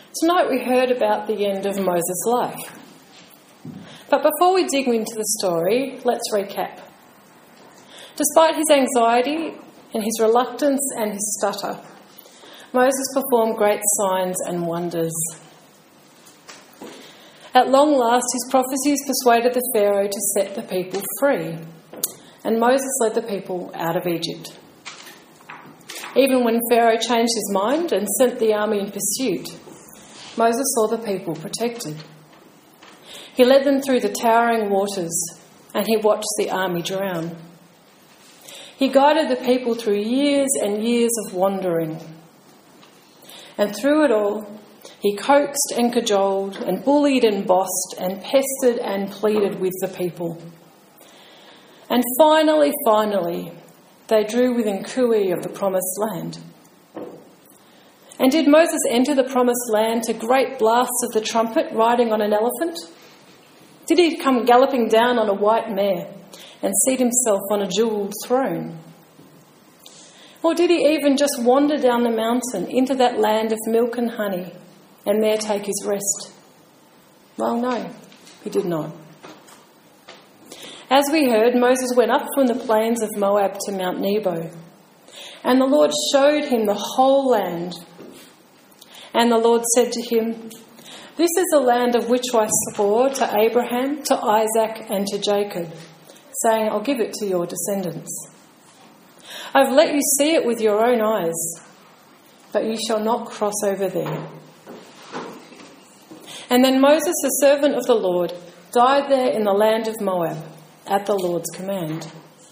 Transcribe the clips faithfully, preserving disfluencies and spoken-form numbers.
Tonight we heard about the end of Moses' life. But before we dig into the story, let's recap. Despite his anxiety and his reluctance and his stutter, Moses performed great signs and wonders. At long last, his prophecies persuaded the Pharaoh to set the people free, and Moses led the people out of Egypt. Even when Pharaoh changed his mind and sent the army in pursuit, Moses saw the people protected. He led them through the towering waters, and he watched the army drown. He guided the people through years and years of wandering. And through it all, he coaxed and cajoled and bullied and bossed and pestered and pleaded with the people. And finally, finally, they drew within cooee of the promised land. And did Moses enter the promised land to great blasts of the trumpet riding on an elephant? Did he come galloping down on a white mare and seat himself on a jewelled throne? Or did he even just wander down the mountain into that land of milk and honey and there take his rest? Well, no, he did not. As we heard, Moses went up from the plains of Moab to Mount Nebo, and the Lord showed him the whole land. And the Lord said to him, "This is the land of which I swore to Abraham, to Isaac, and to Jacob, saying, I'll give it to your descendants. I've let you see it with your own eyes, but you shall not cross over there." And then Moses, the servant of the Lord, died there in the land of Moab, at the Lord's command.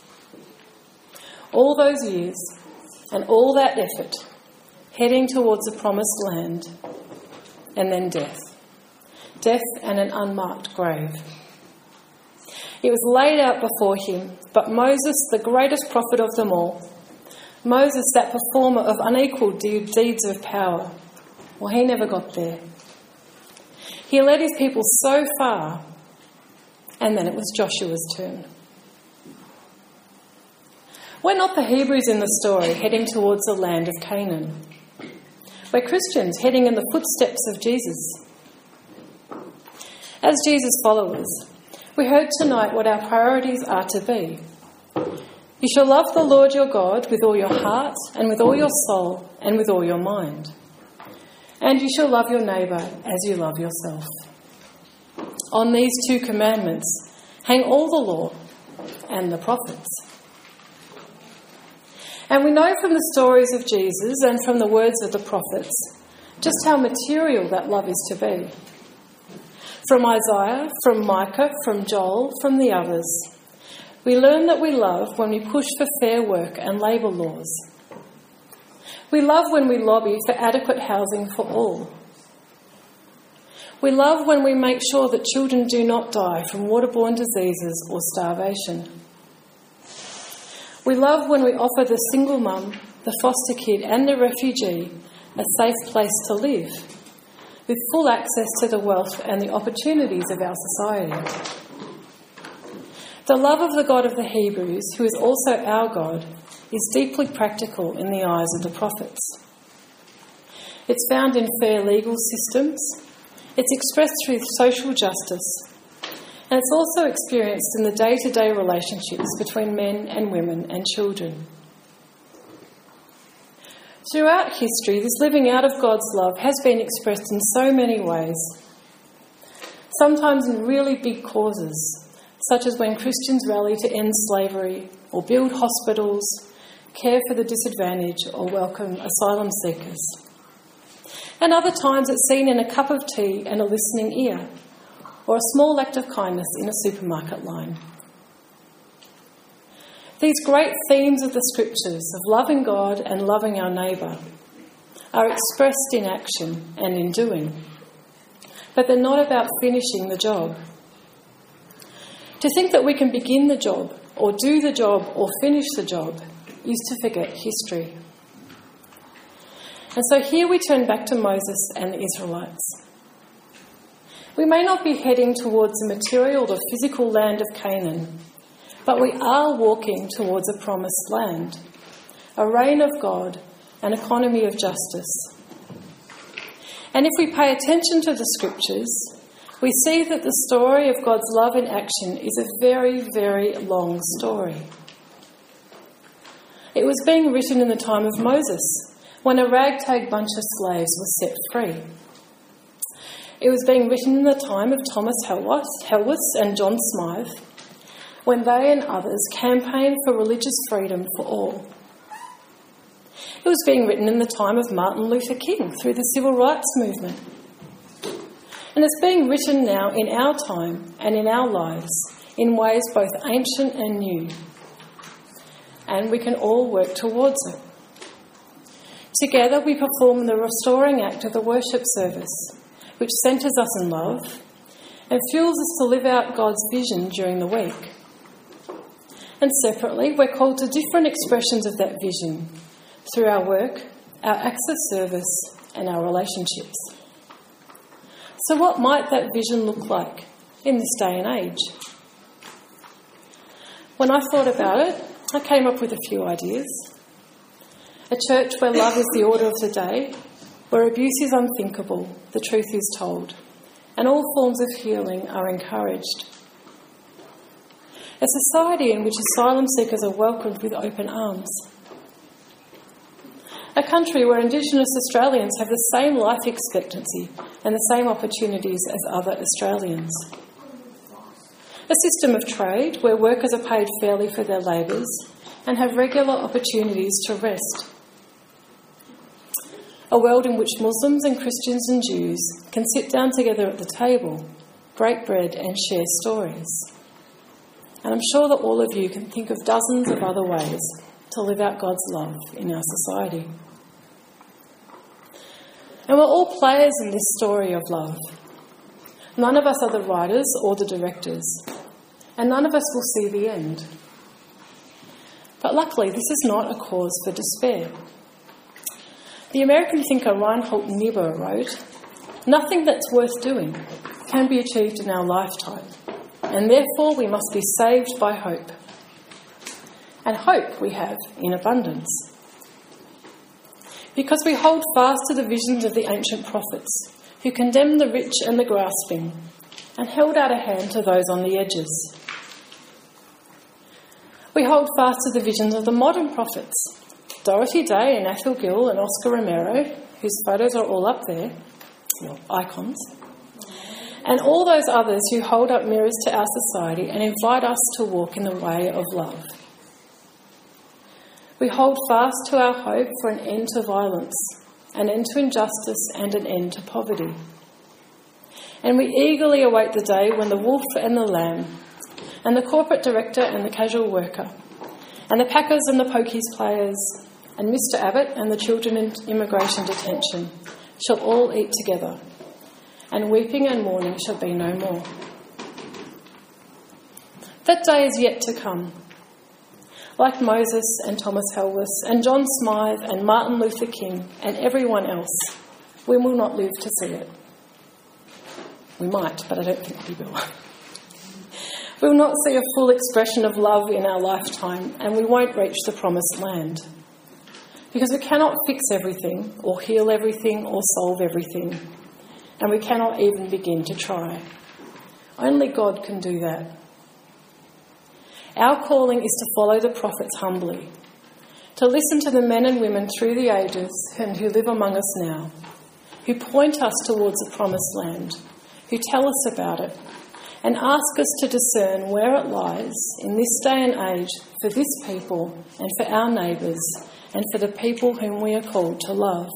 All those years and all that effort, heading towards the promised land, and then death. Death and an unmarked grave. It was laid out before him, but Moses, the greatest prophet of them all, Moses, that performer of unequalled deeds of power, well, he never got there. He led his people so far, and then it was Joshua's turn. We're not the Hebrews in the story heading towards the land of Canaan. We're Christians heading in the footsteps of Jesus. As Jesus followers, we heard tonight what our priorities are to be. You shall love the Lord your God with all your heart and with all your soul and with all your mind. And you shall love your neighbour as you love yourself. On these two commandments hang all the law and the prophets. And we know from the stories of Jesus and from the words of the prophets just how material that love is to be. From Isaiah, from Micah, from Joel, from the others, we learn that we love when we push for fair work and labour laws. We love when we lobby for adequate housing for all. We love when we make sure that children do not die from waterborne diseases or starvation. We love when we offer the single mum, the foster kid and the refugee a safe place to live, with full access to the wealth and the opportunities of our society. The love of the God of the Hebrews, who is also our God, is deeply practical in the eyes of the prophets. It's found in fair legal systems, it's expressed through social justice, and it's also experienced in the day-to-day relationships between men and women and children. Throughout history, this living out of God's love has been expressed in so many ways, sometimes in really big causes, such as when Christians rally to end slavery or build hospitals, care for the disadvantaged or welcome asylum seekers. And other times it's seen in a cup of tea and a listening ear, or a small act of kindness in a supermarket line. These great themes of the scriptures of loving God and loving our neighbour are expressed in action and in doing, but they're not about finishing the job. To think that we can begin the job or do the job or finish the job is to forget history. And so here we turn back to Moses and the Israelites. We may not be heading towards the material or physical land of Canaan, but we are walking towards a promised land, a reign of God, an economy of justice. And if we pay attention to the scriptures, we see that the story of God's love in action is a very, very long story. It was being written in the time of Moses, when a ragtag bunch of slaves was set free. It was being written in the time of Thomas Helwys and John Smythe, when they and others campaigned for religious freedom for all. It was being written in the time of Martin Luther King through the Civil Rights Movement. And it's being written now in our time and in our lives in ways both ancient and new. And we can all work towards it. Together we perform the restoring act of the worship service, which centres us in love and fuels us to live out God's vision during the week. And separately, we're called to different expressions of that vision through our work, our acts of service, and our relationships. So what might that vision look like in this day and age? When I thought about it, I came up with a few ideas. A church where love is the order of the day, where abuse is unthinkable, the truth is told, and all forms of healing are encouraged. A society in which asylum seekers are welcomed with open arms. A country where Indigenous Australians have the same life expectancy and the same opportunities as other Australians. A system of trade where workers are paid fairly for their labours and have regular opportunities to rest. A world in which Muslims and Christians and Jews can sit down together at the table, break bread and share stories. And I'm sure that all of you can think of dozens of other ways to live out God's love in our society. And we're all players in this story of love. None of us are the writers or the directors, and none of us will see the end. But luckily, this is not a cause for despair. The American thinker Reinhold Niebuhr wrote, "Nothing that's worth doing can be achieved in our lifetime, and therefore we must be saved by hope. And hope we have in abundance. Because we hold fast to the visions of the ancient prophets, who condemned the rich and the grasping, and held out a hand to those on the edges. We hold fast to the visions of the modern prophets, Dorothy Day and Athol Gill and Oscar Romero, whose photos are all up there, well, icons, and all those others who hold up mirrors to our society and invite us to walk in the way of love. We hold fast to our hope for an end to violence, an end to injustice and an end to poverty. And we eagerly await the day when the wolf and the lamb, and the corporate director and the casual worker, and the packers and the pokies players, and Mister Abbott and the children in immigration detention shall all eat together, and weeping and mourning shall be no more. That day is yet to come. Like Moses and Thomas Helwys and John Smythe and Martin Luther King and everyone else, we will not live to see it. We might, but I don't think we will. We will not see a full expression of love in our lifetime, and we won't reach the promised land. Because we cannot fix everything, or heal everything, or solve everything. And we cannot even begin to try. Only God can do that. Our calling is to follow the prophets humbly, to listen to the men and women through the ages and who live among us now, who point us towards the promised land, who tell us about it, and ask us to discern where it lies in this day and age for this people and for our neighbours and for the people whom we are called to love.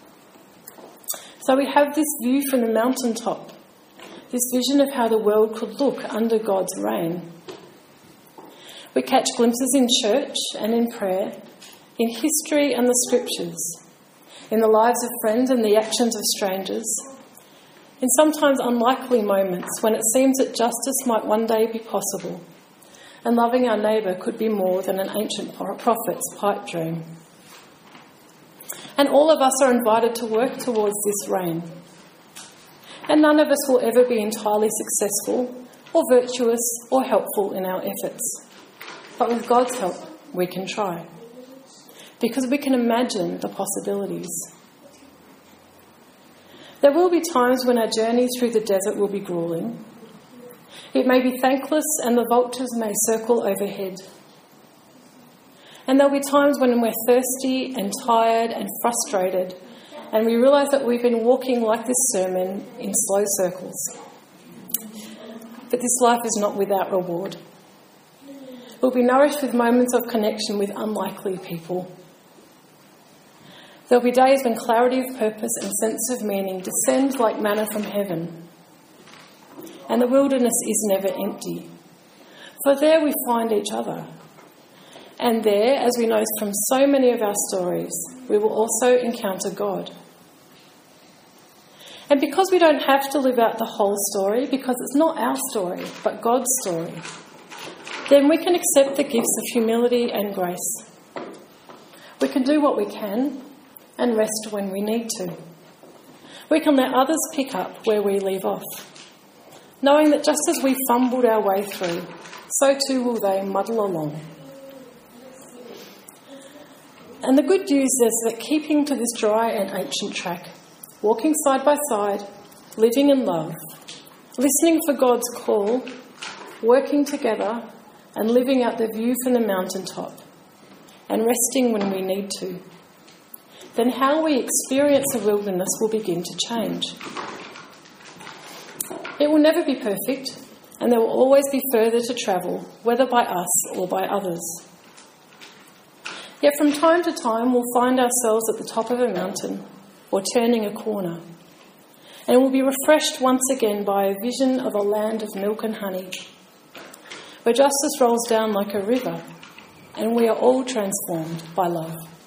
So we have this view from the mountaintop, this vision of how the world could look under God's reign. We catch glimpses in church and in prayer, in history and the scriptures, in the lives of friends and the actions of strangers, in sometimes unlikely moments when it seems that justice might one day be possible, and loving our neighbour could be more than an ancient prophet's pipe dream. And all of us are invited to work towards this reign. And none of us will ever be entirely successful or virtuous or helpful in our efforts. But with God's help, we can try. Because we can imagine the possibilities. There will be times when our journey through the desert will be gruelling. It may be thankless and the vultures may circle overhead. And there'll be times when we're thirsty and tired and frustrated and we realise that we've been walking like this sermon in slow circles. But this life is not without reward. We'll be nourished with moments of connection with unlikely people. There'll be days when clarity of purpose and sense of meaning descends like manna from heaven. And the wilderness is never empty. For there we find each other. And there, as we know from so many of our stories, we will also encounter God. And because we don't have to live out the whole story, because it's not our story, but God's story, then we can accept the gifts of humility and grace. We can do what we can and rest when we need to. We can let others pick up where we leave off, knowing that just as we fumbled our way through, so too will they muddle along. And the good news is that keeping to this dry and ancient track, walking side by side, living in love, listening for God's call, working together and living out the view from the mountaintop, and resting when we need to, then how we experience the wilderness will begin to change. It will never be perfect, and there will always be further to travel, whether by us or by others. Yet from time to time we'll find ourselves at the top of a mountain or turning a corner, and we'll be refreshed once again by a vision of a land of milk and honey, where justice rolls down like a river, and we are all transformed by love.